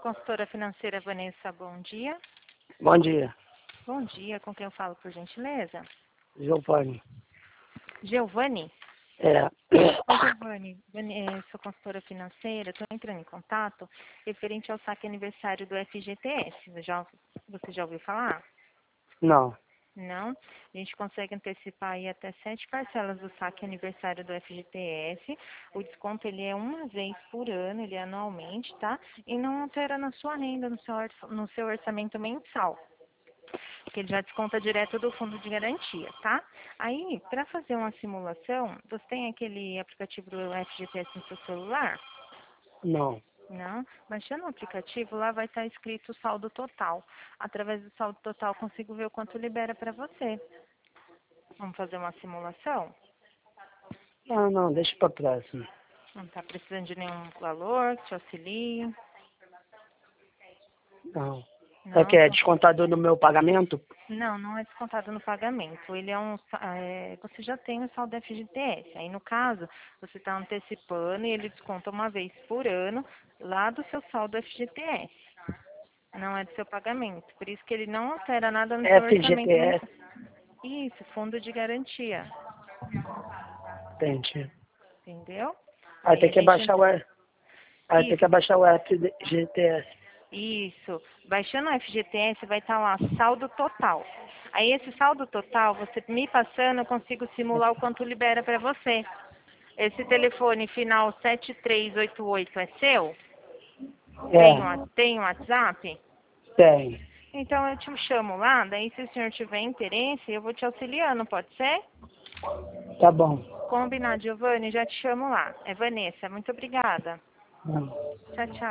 Consultora financeira Vanessa, bom dia. Bom dia, Bom dia, com quem eu falo, por gentileza? Giovanni. Giovanni? É, Oi, Giovanni. Sou consultora financeira, estou entrando em contato referente ao saque aniversário do FGTS. Você já ouviu falar? não, Não? A gente consegue antecipar aí até 7 parcelas do saque aniversário do FGTS. O desconto ele é uma vez por ano, ele é anualmente, tá? E não altera na sua renda, no seu orçamento mensal, que ele já desconta direto do fundo de garantia, tá? Aí, para fazer uma simulação, você tem aquele aplicativo do FGTS no seu celular? não. Não? Baixando o aplicativo, lá vai estar escrito saldo total. Através do saldo total, consigo ver o quanto libera para você. Vamos fazer uma simulação? Não, deixa pra próxima. Não está precisando de nenhum valor que te auxilie? Não. É Não? que é descontado no meu pagamento? Não, não é descontado no pagamento. Ele é você já tem o saldo FGTS. Aí, no caso, você está antecipando e ele desconta uma vez por ano lá do seu saldo FGTS. Não é do seu pagamento. Por isso que ele não altera nada no seu orçamento FGTS, mensal. Isso, fundo de garantia. entendi. Entendeu? Aí Aí tem a que gente. abaixar o, aí tem que Isso, abaixar o FGTS. isso. Baixando o FGTS vai estar lá, saldo total. Aí esse saldo total, você me passando, eu consigo simular o quanto libera para você. Esse telefone final 7388 é seu? É, Tem um WhatsApp? tem. Então eu te chamo lá, daí se o senhor tiver interesse, eu vou te auxiliando, pode ser? Tá bom. Combinado, Giovanni, já te chamo lá. É Vanessa, muito obrigada. Não. Tchau, tchau.